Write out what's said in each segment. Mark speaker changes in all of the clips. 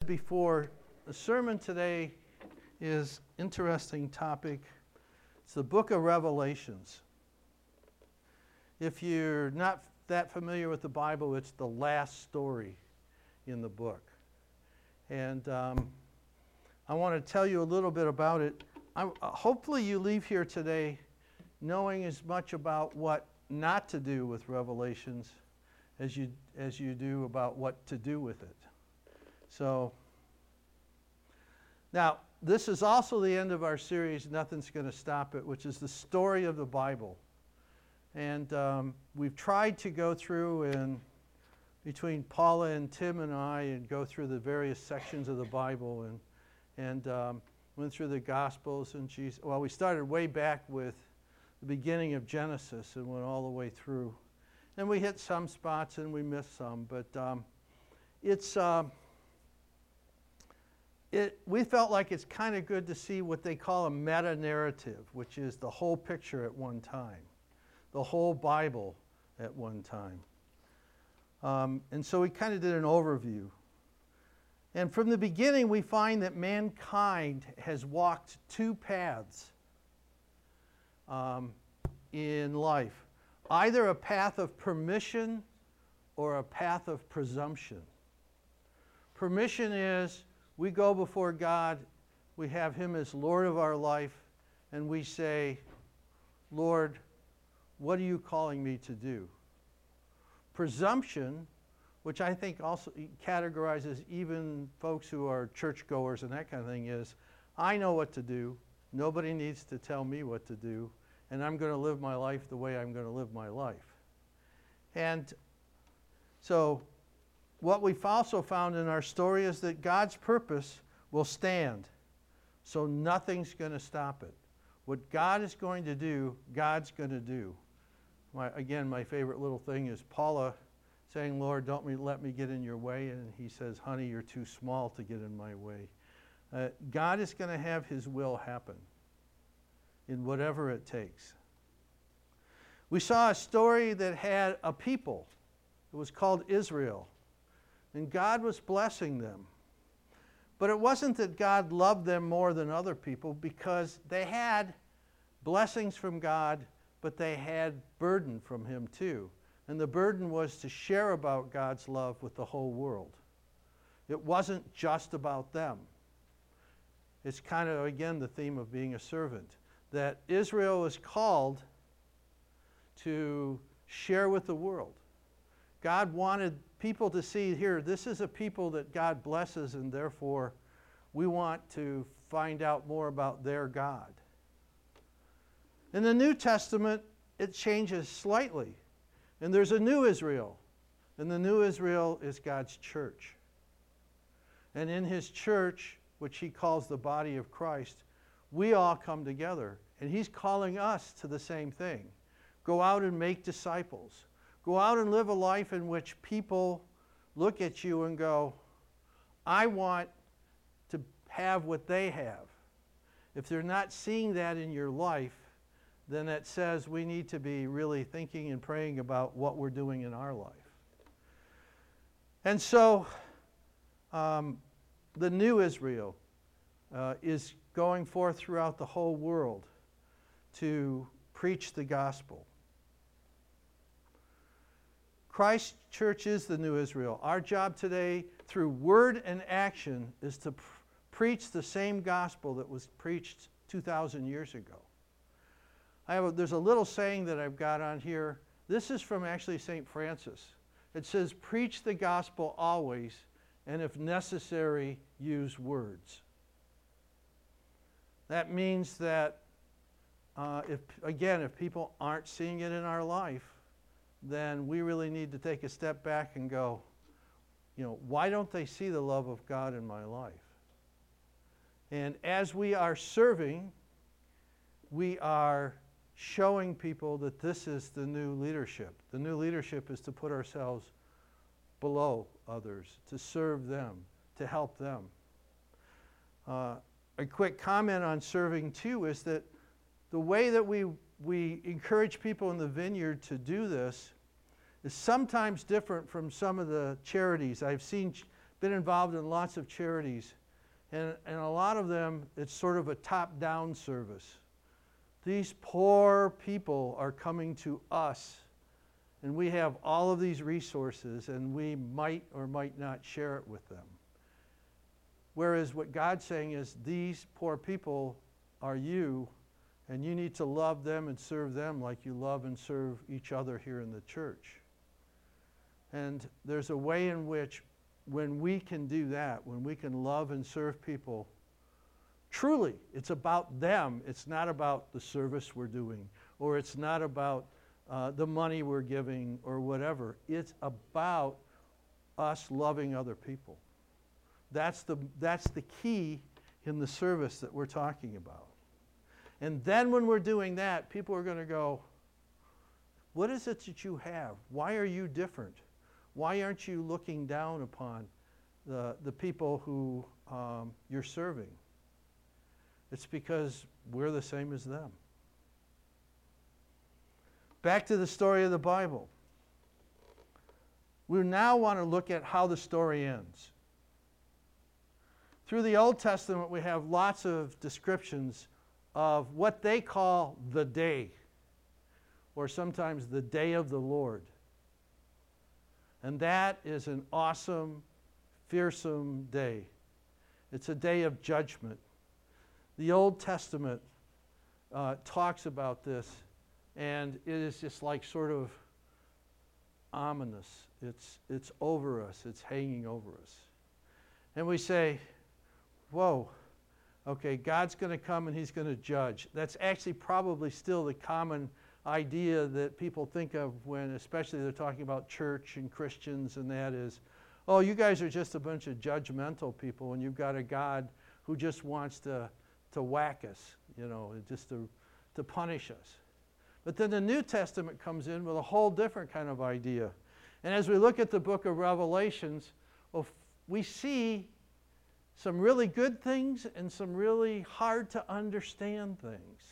Speaker 1: before, the sermon today is an interesting topic. It's the book of Revelations. If you're not that familiar with the Bible, it's the last story in the book. And I want to tell you a little bit about it. Hopefully you leave here today knowing as much about what not to do with Revelations as you do about what to do with it. So, now, this is also the end of our series, Nothing's Going to Stop It, which is the story of the Bible. And we've tried to go through and between Paula and Tim and I and go through the various sections of the Bible and went through the Gospels and Jesus. Well, we started way back with the beginning of Genesis and went all the way through. And we hit some spots and we missed some, but we felt like it's kind of good to see what they call a meta-narrative, which is the whole picture at one time, the whole Bible at one time. And so we kind of did an overview. And from the beginning, we find that mankind has walked two paths in life. Either a path of permission or a path of presumption. Permission is we go before God, we have Him as Lord of our life, and we say, Lord, what are you calling me to do? Presumption, which I think also categorizes even folks who are churchgoers and that kind of thing, is I know what to do. Nobody needs to tell me what to do, and I'm going to live my life the way I'm going to live my life. And so what we've also found in our story is that God's purpose will stand, so nothing's going to stop it. What God is going to do, God's going to do. My favorite little thing is Paula saying, Lord, don't let me get in your way. And he says, honey, you're too small to get in my way. God is going to have His will happen in whatever it takes. We saw a story that had a people. It was called Israel. And God was blessing them. But it wasn't that God loved them more than other people, because they had blessings from God, but they had burden from Him too. And the burden was to share about God's love with the whole world. It wasn't just about them. It's kind of, again, the theme of being a servant. That Israel is called to share with the world. God wanted people to see here, this is a people that God blesses, and therefore we want to find out more about their God. In the New Testament, it changes slightly. And there's a new Israel. And the new Israel is God's church. And in His church, which He calls the body of Christ, we all come together. And He's calling us to the same thing. Go out and make disciples. Go out and live a life in which people look at you and go, I want to have what they have. If they're not seeing that in your life, then it says we need to be really thinking and praying about what we're doing in our life. And so the new Israel is going forth throughout the whole world to preach the gospel. Christ Church is the new Israel. Our job today, through word and action, is to preach the same gospel that was preached 2,000 years ago. There's a little saying that I've got on here. This is from actually St. Francis. It says, preach the gospel always, and if necessary, use words. That means that, if people aren't seeing it in our life, then we really need to take a step back and go, why don't they see the love of God in my life? And as we are serving, we are showing people that this is the new leadership. The new leadership is to put ourselves below others, to serve them, to help them. A quick comment on serving too is that the way that we encourage people in the vineyard to do this is sometimes different from some of the charities. I've seen been involved in lots of charities, and a lot of them, it's sort of a top-down service. These poor people are coming to us, and we have all of these resources, and we might or might not share it with them. Whereas what God's saying is, these poor people are you, and you need to love them and serve them like you love and serve each other here in the church. And there's a way in which, when we can do that, when we can love and serve people, truly, it's about them. It's not about the service we're doing, or it's not about the money we're giving, or whatever. It's about us loving other people. That's the key in the service that we're talking about. And then when we're doing that, people are going to go, what is it that you have? Why are you different? Why aren't you looking down upon the people who you're serving? It's because we're the same as them. Back to the story of the Bible. We now want to look at how the story ends. Through the Old Testament, we have lots of descriptions of what they call the day, or sometimes the day of the Lord. And that is an awesome, fearsome day. It's a day of judgment. The Old Testament talks about this, and it is just like sort of ominous. It's over us. It's hanging over us. And we say, whoa, okay, God's going to come and he's going to judge. That's actually probably still the common idea that people think of when, especially they're talking about church and Christians, and that is, oh, you guys are just a bunch of judgmental people, and you've got a God who just wants to whack us, just to punish us. But then the New Testament comes in with a whole different kind of idea. And as we look at the book of Revelations, well, we see some really good things and some really hard to understand things.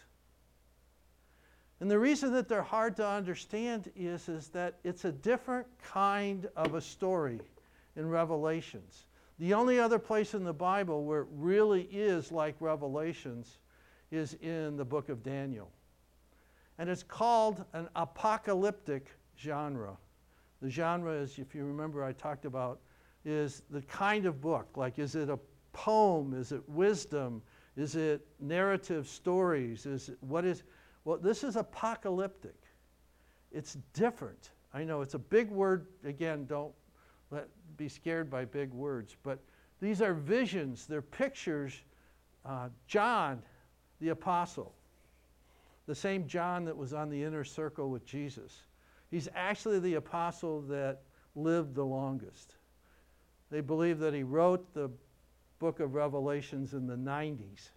Speaker 1: And the reason that they're hard to understand is that it's a different kind of a story in Revelations. The only other place in the Bible where it really is like Revelations is in the book of Daniel. And it's called an apocalyptic genre. The genre is, if you remember I talked about, is the kind of book. Like, is it a poem? Is it wisdom? Is it narrative stories? Well, this is apocalyptic. It's different. I know it's a big word. Again, don't be scared by big words. But these are visions. They're pictures. John, the apostle, the same John that was on the inner circle with Jesus, he's actually the apostle that lived the longest. They believe that he wrote the book of Revelations in the 90s.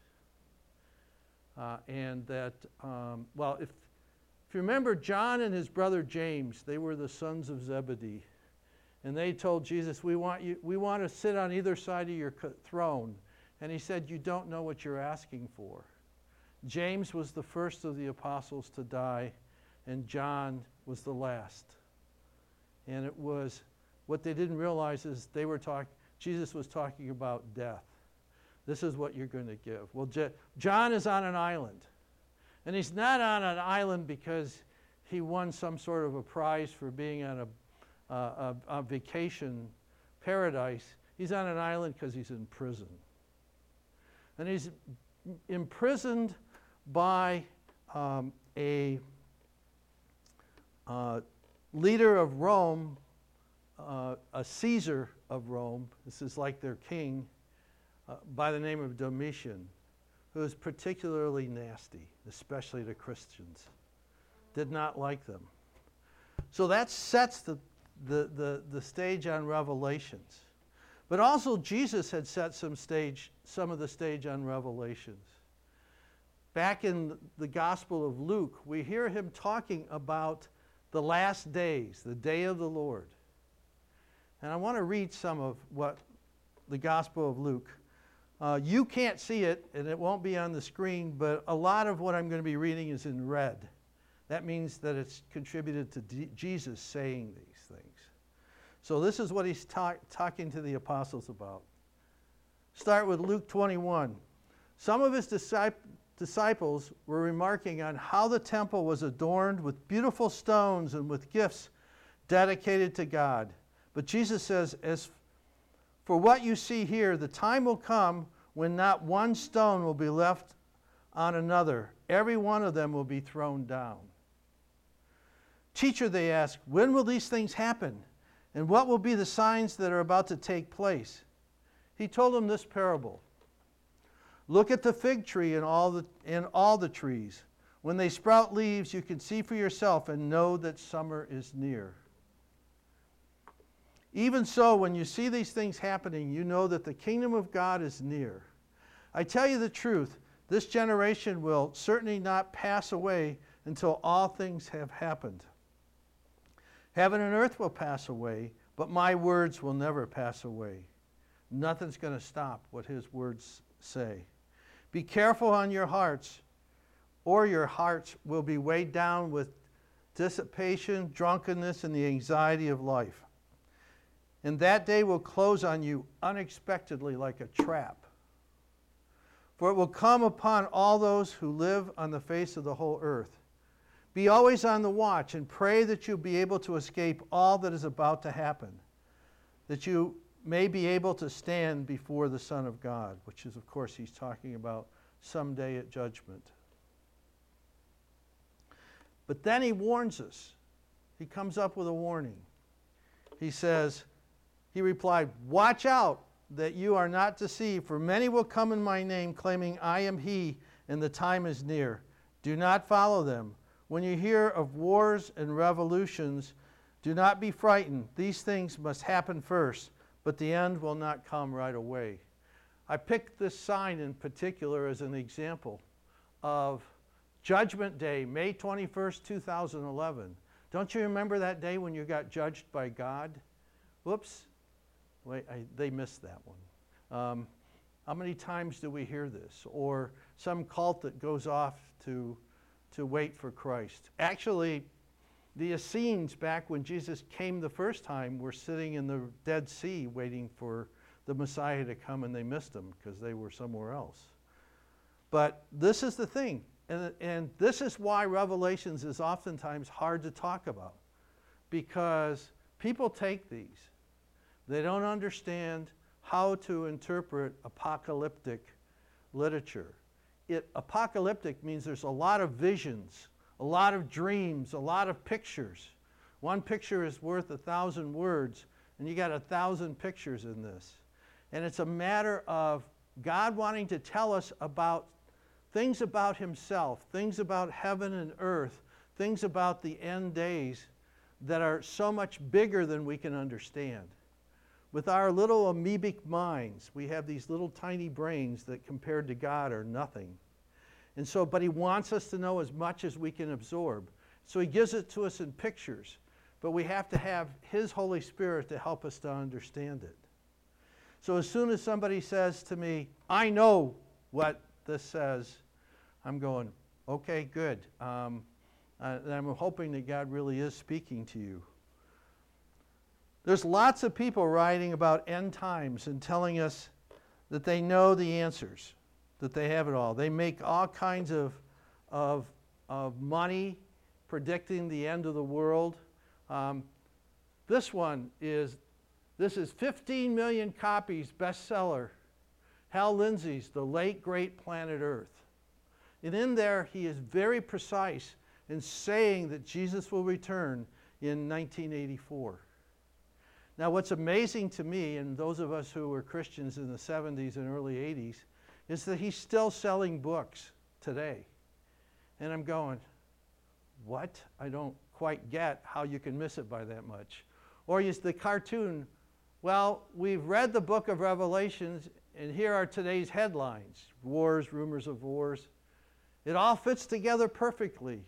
Speaker 1: And that, if you remember, John and his brother James, they were the sons of Zebedee. And they told Jesus, we want to sit on either side of your throne. And he said, you don't know what you're asking for. James was the first of the apostles to die, and John was the last. And it was, what they didn't realize is Jesus was talking about death. This is what you're going to give. Well, John is on an island. And he's not on an island because he won some sort of a prize for being on a vacation paradise. He's on an island because he's in prison. And he's imprisoned by a leader of Rome, a Caesar of Rome. This is like their king, by the name of Domitian, who is particularly nasty, especially to Christians. Did not like them. So that sets the stage on Revelations. But also Jesus had set some of the stage on Revelations. Back in the Gospel of Luke, we hear him talking about the last days, the day of the Lord. And I want to read some of what the Gospel of Luke. You can't see it, and it won't be on the screen, but a lot of what I'm going to be reading is in red. That means that it's contributed to Jesus saying these things. So this is what he's talking to the apostles about. Start with Luke 21. Some of his disciples were remarking on how the temple was adorned with beautiful stones and with gifts dedicated to God. But Jesus says, as for what you see here, the time will come when not one stone will be left on another. Every one of them will be thrown down. Teacher, they asked, when will these things happen? And what will be the signs that are about to take place? He told them this parable. Look at the fig tree and all the trees. When they sprout leaves, you can see for yourself and know that summer is near. Even so, when you see these things happening, you know that the kingdom of God is near. I tell you the truth, this generation will certainly not pass away until all things have happened. Heaven and earth will pass away, but my words will never pass away. Nothing's going to stop what his words say. Be careful on your hearts, or your hearts will be weighed down with dissipation, drunkenness, and the anxiety of life. And that day will close on you unexpectedly like a trap. For it will come upon all those who live on the face of the whole earth. Be always on the watch and pray that you'll be able to escape all that is about to happen, that you may be able to stand before the Son of God, which is, of course, he's talking about someday at judgment. But then he warns us. He comes up with a warning. He says, he replied, watch out that you are not deceived, for many will come in my name, claiming I am he, and the time is near. Do not follow them. When you hear of wars and revolutions, do not be frightened. These things must happen first, but the end will not come right away. I picked this sign in particular as an example of Judgment Day, May 21st, 2011. Don't you remember that day when you got judged by God? Whoops. Wait, they missed that one. How many times do we hear this? Or some cult that goes off to wait for Christ. Actually, the Essenes, back when Jesus came the first time, were sitting in the Dead Sea waiting for the Messiah to come, and they missed him because they were somewhere else. But this is the thing, and this is why Revelations is oftentimes hard to talk about, because people take these. They don't understand how to interpret apocalyptic literature. Apocalyptic means there's a lot of visions, a lot of dreams, a lot of pictures. One picture is worth 1,000 words, and you got 1,000 pictures in this. And it's a matter of God wanting to tell us about things about himself, things about heaven and earth, things about the end days that are so much bigger than we can understand. With our little amoebic minds, we have these little tiny brains that compared to God are nothing. And so, but he wants us to know as much as we can absorb. So he gives it to us in pictures, but we have to have his Holy Spirit to help us to understand it. So as soon as somebody says to me, I know what this says, I'm going, okay, good. And I'm hoping that God really is speaking to you. There's lots of people writing about end times and telling us that they know the answers, that they have it all. They make all kinds of money predicting the end of the world. This is 15 million copies, bestseller. Hal Lindsey's The Late Great Planet Earth. And in there, he is very precise in saying that Jesus will return in 1984. Now, what's amazing to me, and those of us who were Christians in the 70s and early 80s, is that he's still selling books today. And I'm going, what? I don't quite get how you can miss it by that much. Or is the cartoon, well, we've read the book of Revelations, and here are today's headlines. Wars, rumors of wars. It all fits together perfectly.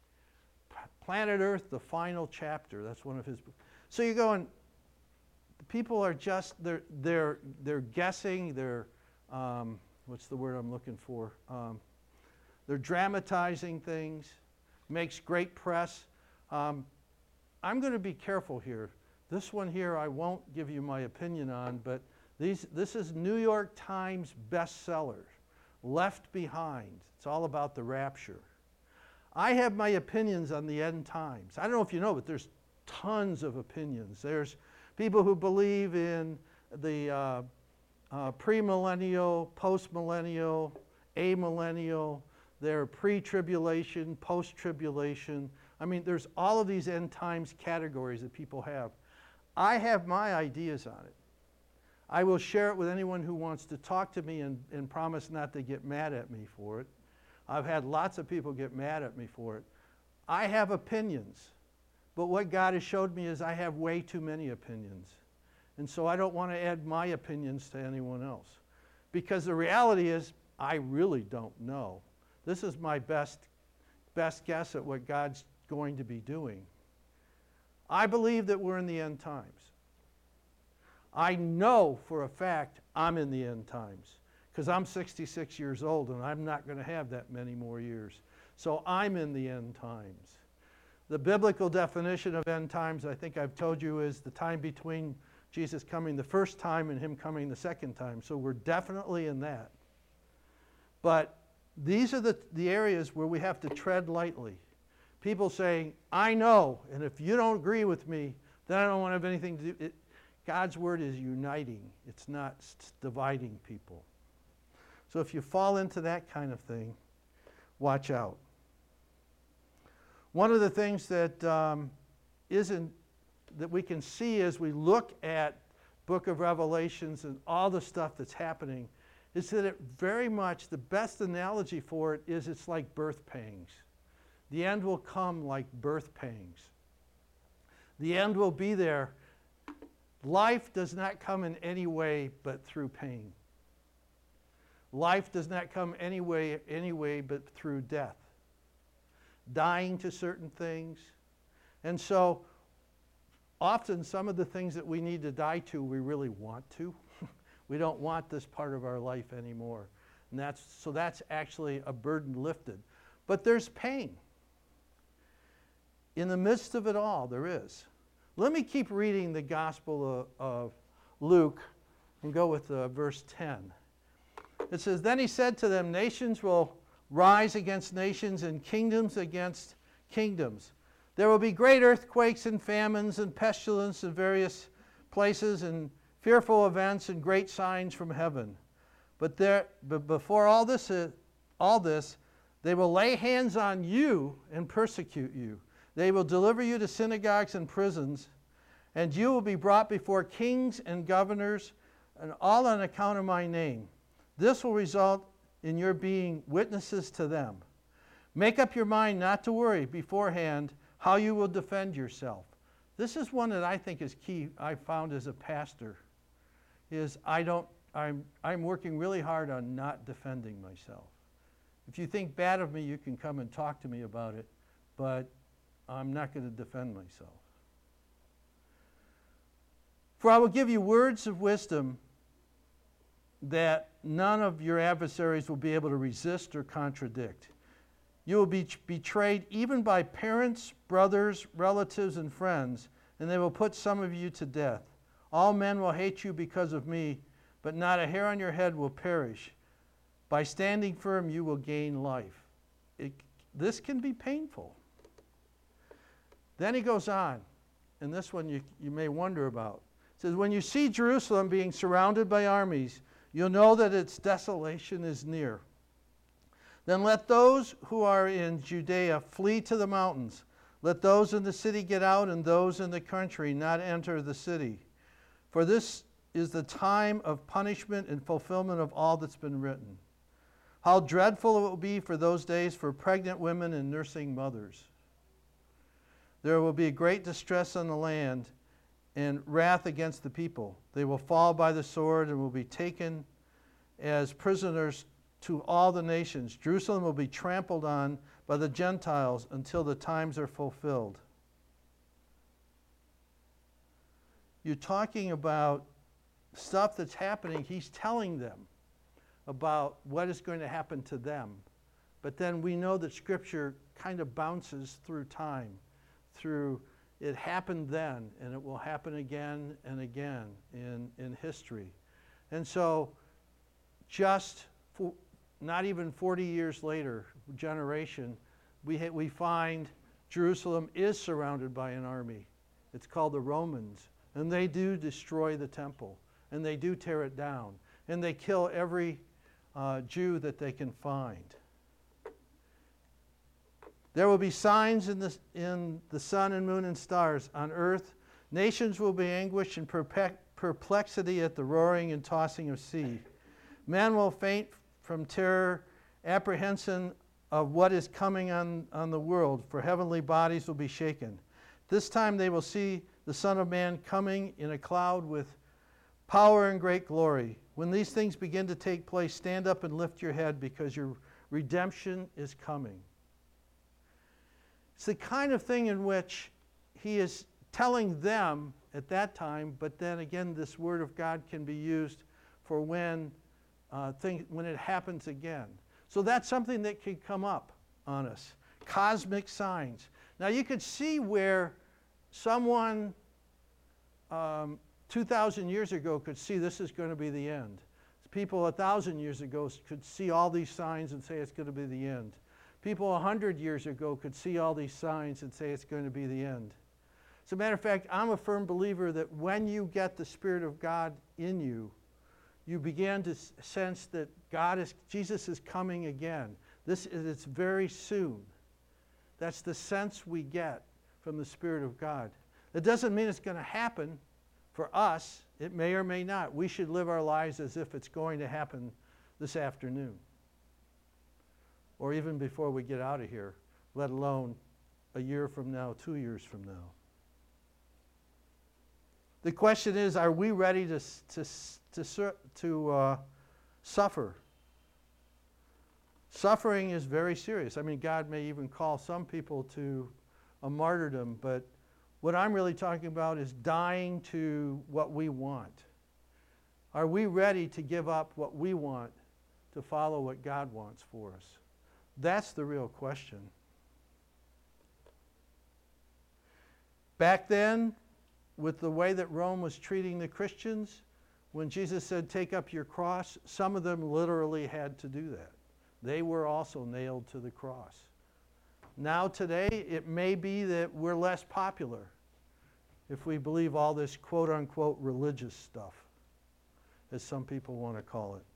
Speaker 1: Planet Earth, the final chapter. That's one of his books. So you're going, people are just, they're guessing, they're, what's the word I'm looking for? They're dramatizing things, makes great press. I'm going to be careful here. This one here I won't give you my opinion on, but this is New York Times bestseller, Left Behind. It's all about the rapture. I have my opinions on the end times. I don't know if you know, but there's tons of opinions. There's people who believe in the premillennial, postmillennial, amillennial. There are pre-tribulation, post-tribulation. I mean, there's all of these end times categories that people have. I have my ideas on it. I will share it with anyone who wants to talk to me and promise not to get mad at me for it. I've had lots of people get mad at me for it. I have opinions, but what God has showed me is I have way too many opinions. And so I don't want to add my opinions to anyone else. Because the reality is, I really don't know. This is my best guess at what God's going to be doing. I believe that we're in the end times. I know for a fact I'm in the end times because I'm 66 years old and I'm not going to have that many more years. So I'm in the end times. The biblical definition of end times, I think I've told you, is the time between Jesus coming the first time and him coming the second time. So we're definitely in that. But these are the areas where we have to tread lightly. People saying, I know, and if you don't agree with me, then I don't want to have anything to do. God's word is uniting. It's not dividing people. So if you fall into that kind of thing, watch out. One of the things that that we can see as we look at Book of Revelations and all the stuff that's happening is that it very much, the best analogy for it is it's like birth pangs. The end will come like birth pangs. The end will be there. Life does not come in any way but through pain. Life does not come any way but through death. Dying to certain things. And so often some of the things that we need to die to, we really want to. We don't want this part of our life anymore. And that's actually a burden lifted. But there's pain. In the midst of it all, there is. Let me keep reading the Gospel of Luke and go with verse 10. It says, Then he said to them, Nations will rise against nations and kingdoms against kingdoms. There will be great earthquakes and famines and pestilence in various places and fearful events and great signs from heaven. But before all this, they will lay hands on you and persecute you. They will deliver you to synagogues and prisons, and you will be brought before kings and governors, and all on account of my name. This will result in your being witnesses to them. Make up your mind not to worry beforehand how you will defend yourself. This is one that I think is key. I found as a pastor is I'm working really hard on not defending myself. If you think bad of me, you can come and talk to me about it, but I'm not going to defend myself. For I will give you words of wisdom that none of your adversaries will be able to resist or contradict. You will be betrayed even by parents, brothers, relatives, and friends, and they will put some of you to death. All men will hate you because of me, but not a hair on your head will perish. By standing firm, you will gain life. This can be painful. Then he goes on, and this one you may wonder about. It says, When you see Jerusalem being surrounded by armies, you'll know that its desolation is near. Then let those who are in Judea flee to the mountains. Let those in the city get out, and those in the country not enter the city. For this is the time of punishment and fulfillment of all that's been written. How dreadful it will be for those days for pregnant women and nursing mothers. There will be great distress on the land and wrath against the people. They will fall by the sword and will be taken as prisoners to all the nations. Jerusalem will be trampled on by the Gentiles until the times are fulfilled. You're talking about stuff that's happening. He's telling them about what is going to happen to them. But then we know that Scripture kind of bounces through time, through It happened then, and it will happen again and again in history. And so not even 40 years later, generation, we find Jerusalem is surrounded by an army. It's called the Romans. And they do destroy the temple. And they do tear it down. And they kill every Jew that they can find. There will be signs in the sun and moon and stars on earth. Nations will be anguished in perplexity at the roaring and tossing of sea. Men will faint from terror, apprehension of what is coming on the world, for heavenly bodies will be shaken. This time they will see the Son of Man coming in a cloud with power and great glory. When these things begin to take place, stand up and lift your head, because your redemption is coming. It's the kind of thing in which he is telling them at that time, but then again, this word of God can be used for when it happens again. So that's something that can come up on us. Cosmic signs. Now you could see where someone 2,000 years ago could see this is going to be the end. People 1,000 years ago could see all these signs and say it's going to be the end. People 100 years ago could see all these signs and say it's going to be the end. As a matter of fact, I'm a firm believer that when you get the Spirit of God in you, you begin to sense that Jesus is coming again. It's very soon. That's the sense we get from the Spirit of God. It doesn't mean it's going to happen for us. It may or may not. We should live our lives as if it's going to happen this afternoon, or even before we get out of here, let alone a year from now, 2 years from now. The question is, are we ready to suffer? Suffering is very serious. I mean, God may even call some people to a martyrdom, but what I'm really talking about is dying to what we want. Are we ready to give up what we want to follow what God wants for us? That's the real question. Back then, with the way that Rome was treating the Christians, when Jesus said, "Take up your cross," some of them literally had to do that. They were also nailed to the cross. Now today, it may be that we're less popular if we believe all this quote-unquote religious stuff, as some people want to call it.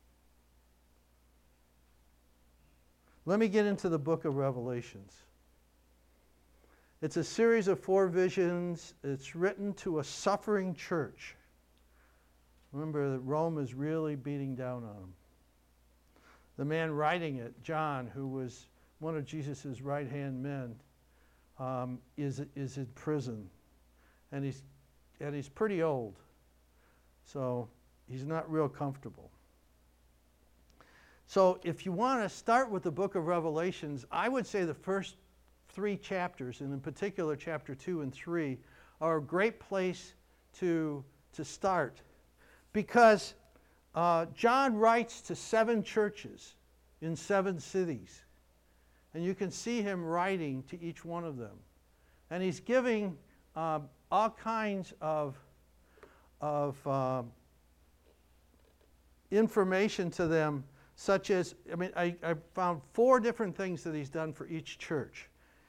Speaker 1: Let me get into the book of Revelations. It's a series of 4 visions. It's written to a suffering church. Remember that Rome is really beating down on them. The man writing it, John, who was one of Jesus' right-hand men, is in prison. And he's pretty old. So he's not real comfortable. So if you want to start with the book of Revelations, I would say the first 3 chapters, and in particular chapter 2 and 3, are a great place to start. Because John writes to 7 churches in 7 cities. And you can see him writing to each one of them. And he's giving all kinds of information to them, such as, I found 4 different things that he's done for each church.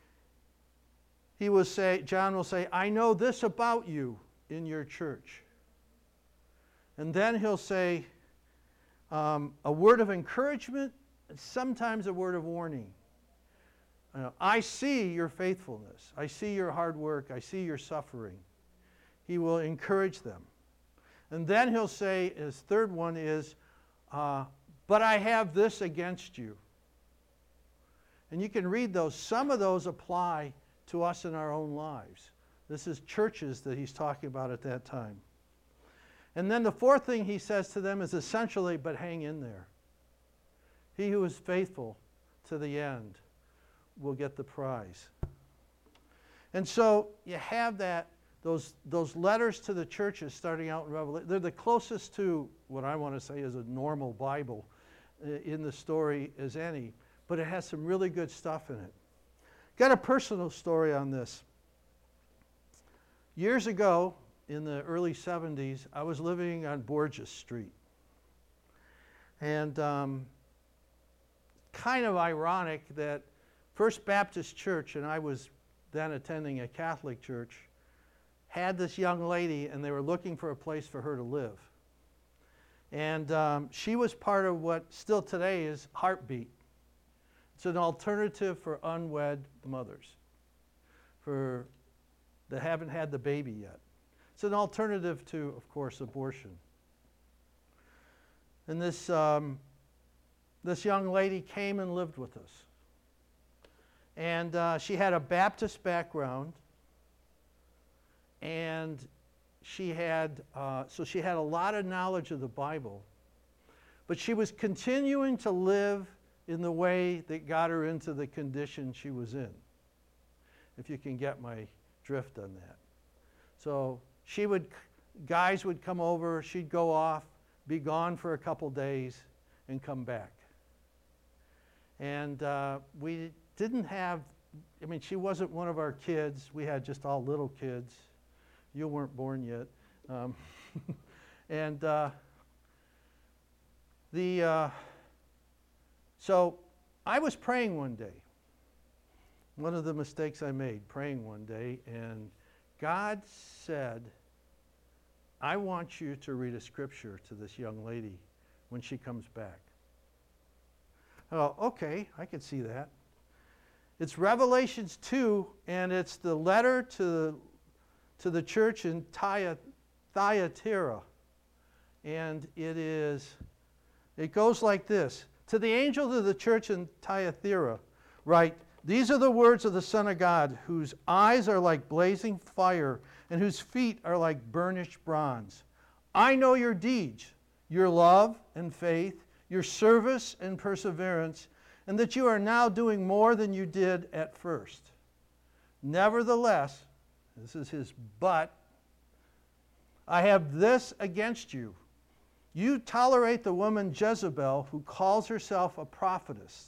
Speaker 1: John will say, "I know this about you in your church." And then he'll say a word of encouragement, and sometimes a word of warning. I see your faithfulness. I see your hard work. I see your suffering. He will encourage them. And then he'll say, his third one is, but I have this against you. And you can read those. Some of those apply to us in our own lives. This is churches that he's talking about at that time. And then the 4th thing he says to them is essentially, but hang in there. He who is faithful to the end will get the prize. And so you have those letters to the churches starting out in Revelation. They're the closest to what I want to say is a normal Bible in the story as any, but it has some really good stuff in it. Got a personal story on this. Years ago, in the early 70s, I was living on Borges Street. And kind of ironic that First Baptist Church, and I was then attending a Catholic church, had this young lady, and they were looking for a place for her to live. And she was part of what still today is Heartbeat. It's an alternative for unwed mothers that haven't had the baby yet. It's an alternative to, of course, abortion. And this young lady came and lived with us. And she had a Baptist background. And she had a lot of knowledge of the Bible. But she was continuing to live in the way that got her into the condition she was in, if you can get my drift on that. So guys would come over, she'd go off, be gone for a couple days, and come back. And we didn't have, she wasn't one of our kids. We had just all little kids. You weren't born yet. So I was praying one day. One of the mistakes I made, praying one day, and God said, I want you to read a scripture to this young lady when she comes back. Oh, okay, I can see that. It's Revelations 2, and it's the letter to the church in Thyatira. And it goes like this. To the angel of the church in Thyatira, write, these are the words of the Son of God, whose eyes are like blazing fire, and whose feet are like burnished bronze. I know your deeds, your love and faith, your service and perseverance, and that you are now doing more than you did at first. Nevertheless, this is his but, I have this against you. You tolerate the woman Jezebel, who calls herself a prophetess.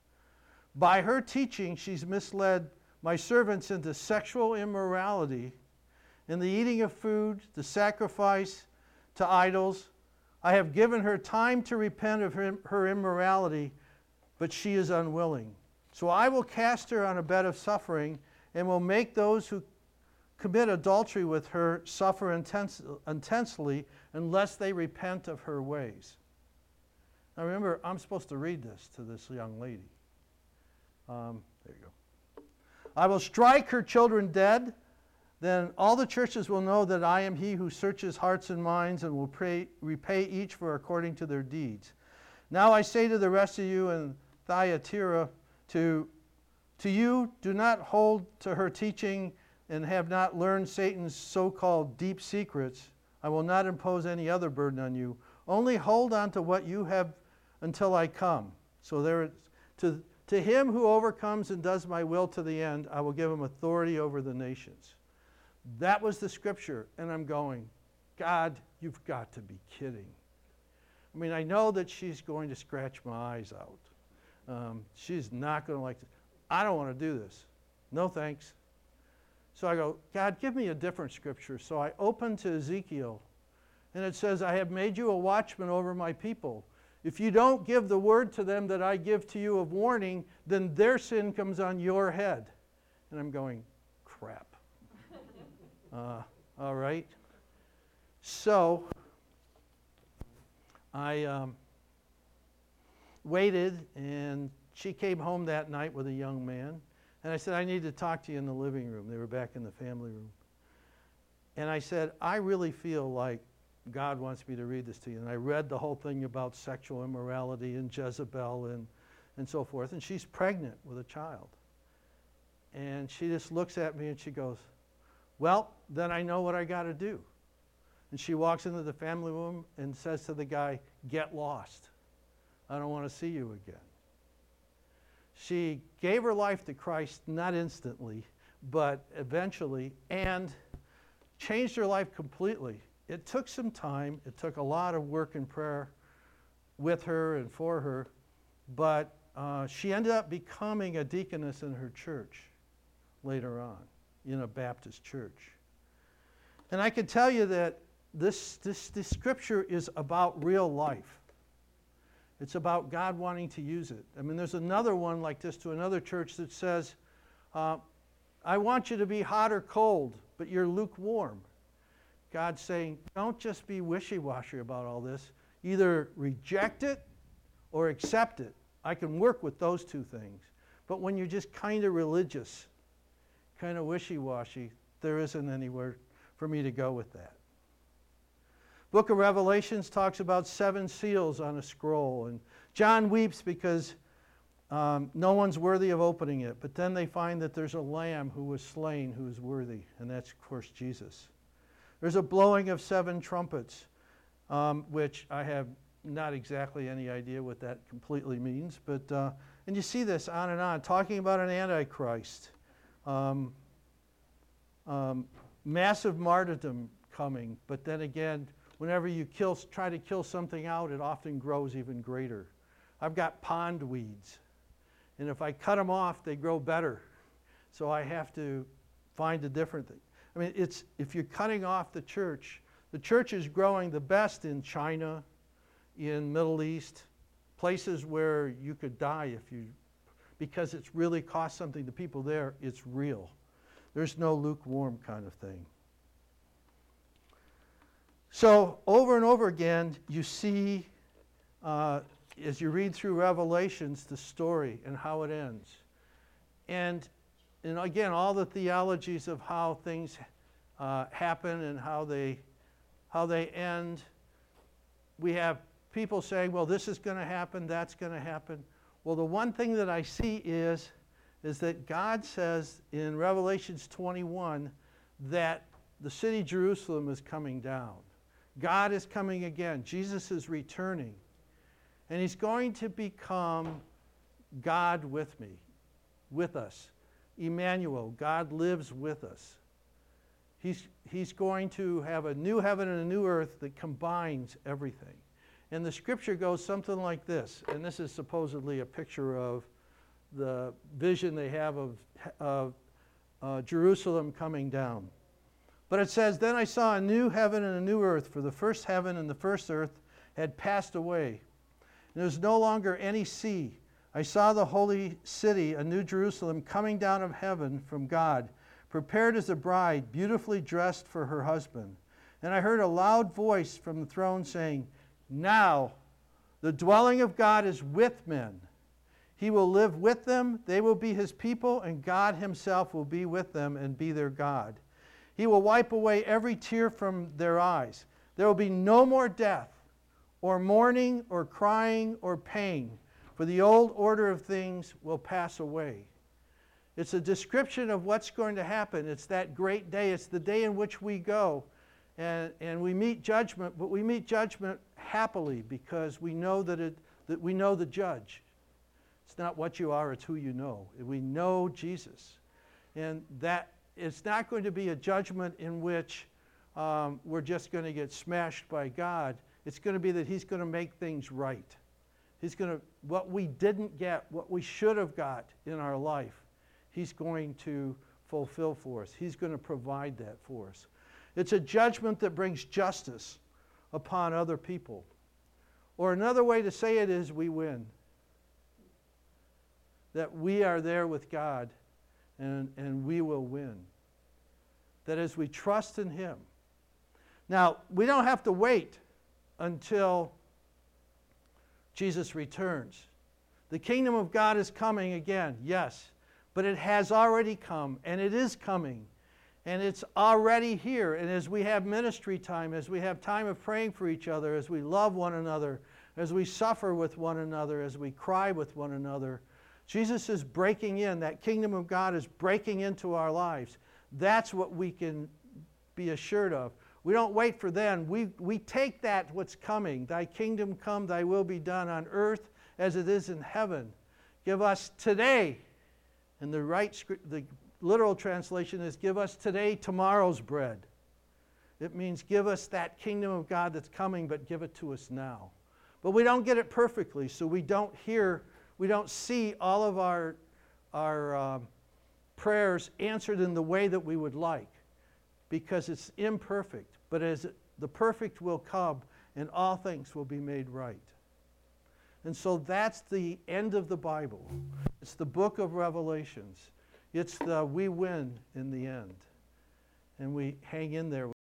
Speaker 1: By her teaching, she's misled my servants into sexual immorality and the eating of food, the sacrifice to idols. I have given her time to repent of her immorality, but she is unwilling. So I will cast her on a bed of suffering and will make those who commit adultery with her suffer intensely unless they repent of her ways. Now remember, I'm supposed to read this to this young lady. There you go. I will strike her children dead. Then all the churches will know that I am he who searches hearts and minds and will repay each for according to their deeds. Now I say to the rest of you in Thyatira, to you, do not hold to her teaching and have not learned Satan's so-called deep secrets. I will not impose any other burden on you. Only hold on to what you have until I come. So to him who overcomes and does my will to the end, I will give him authority over the nations. That was the scripture, and I'm going, God, you've got to be kidding. I know that she's going to scratch my eyes out. She's not going to like this. I don't want to do this. No thanks. So I go, God, give me a different scripture. So I open to Ezekiel, and it says, I have made you a watchman over my people. If you don't give the word to them that I give to you of warning, then their sin comes on your head. And I'm going, crap. All right. So I waited, and she came home that night with a young man. And I said, I need to talk to you in the living room. They were back in the family room. And I said, I really feel like God wants me to read this to you. And I read the whole thing about sexual immorality and Jezebel and so forth. And she's pregnant with a child. And she just looks at me and she goes, well, then I know what I got to do. And she walks into the family room and says to the guy, get lost. I don't want to see you again. She gave her life to Christ, not instantly, but eventually, and changed her life completely. It took some time. It took a lot of work and prayer with her and for her, but she ended up becoming a deaconess in her church later on, in a Baptist church. And I can tell you that this scripture is about real life. It's about God wanting to use it. I mean, there's another one like this to another church that says, I want you to be hot or cold, but you're lukewarm. God's saying, don't just be wishy-washy about all this. Either reject it or accept it. I can work with those two things. But when you're just kind of religious, kind of wishy-washy, there isn't anywhere for me to go with that. Book of Revelations talks about 7 seals on a scroll. And John weeps because no one's worthy of opening it. But then they find that there's a lamb who was slain who is worthy. And that's, of course, Jesus. There's a blowing of 7 trumpets, which I have not exactly any idea what that completely means. But and you see this on and on, talking about an antichrist. Massive martyrdom coming. But then again, whenever you try to kill something out, it often grows even greater. I've got pond weeds. And if I cut them off, they grow better. So I have to find a different thing. I mean, if you're cutting off the church is growing the best in China, in Middle East, places where you could die because it's really cost something to people there. It's real. There's no lukewarm kind of thing. So over and over again, you see, as you read through Revelations, the story and how it ends. And again, all the theologies of how things happen and how they end. We have people saying, well, this is going to happen, that's going to happen. Well, the one thing that I see is that God says in Revelations 21 that the city Jerusalem is coming down. God is coming again. Jesus is returning. And he's going to become God with me, with us. Emmanuel, God lives with us. He's going to have a new heaven and a new earth that combines everything. And the scripture goes something like this, and this is supposedly a picture of the vision they have of Jerusalem coming down. But it says, then I saw a new heaven and a new earth, for the first heaven and the first earth had passed away. And there was no longer any sea. I saw the holy city, a new Jerusalem, coming down of heaven from God, prepared as a bride, beautifully dressed for her husband. And I heard a loud voice from the throne saying, now the dwelling of God is with men. He will live with them, they will be his people, and God himself will be with them and be their God. He will wipe away every tear from their eyes. There will be no more death, or mourning, or crying, or pain, for the old order of things will pass away. It's a description of what's going to happen. It's that great day. It's the day in which we go and we meet judgment, but we meet judgment happily because we know that we know the judge. It's not what you are, it's who you know. We know Jesus. And that it's not going to be a judgment in which we're just going to get smashed by God. It's going to be that he's going to make things right. He's going to, what we didn't get, what we should have got in our life, he's going to fulfill for us. He's going to provide that for us. It's a judgment that brings justice upon other people. Or another way to say it is we win. That we are there with God and we will win. That as we trust in him. Now, we don't have to wait until Jesus returns. The kingdom of God is coming again, yes, but it has already come and it is coming and it's already here. And as we have ministry time, as we have time of praying for each other, as we love one another, as we suffer with one another, as we cry with one another, Jesus is breaking in. That kingdom of God is breaking into our lives. That's what we can be assured of. We don't wait for then. We take that, what's coming. Thy kingdom come, thy will be done on earth as it is in heaven. Give us today. And the literal translation is give us today tomorrow's bread. It means give us that kingdom of God that's coming, but give it to us now. But we don't get it perfectly, so we don't see all of our prayers answered in the way that we would like. because it's imperfect. But the perfect will come, and all things will be made right. And so that's the end of the Bible. It's the book of Revelations. It's the we win in the end. And we hang in there.